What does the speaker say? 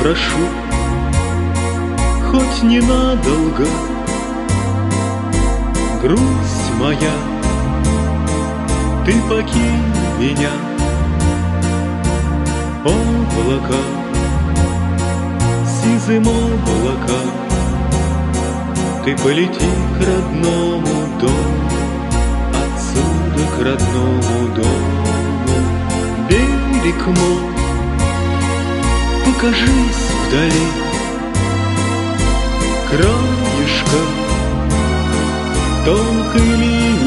прошу, хоть ненадолго, грусть моя, ты покинь меня. Облака, сизым облака, ты полети к родному дому, отсюда к родному дому. Берег мой, покажись вдали, краешком тонкой линии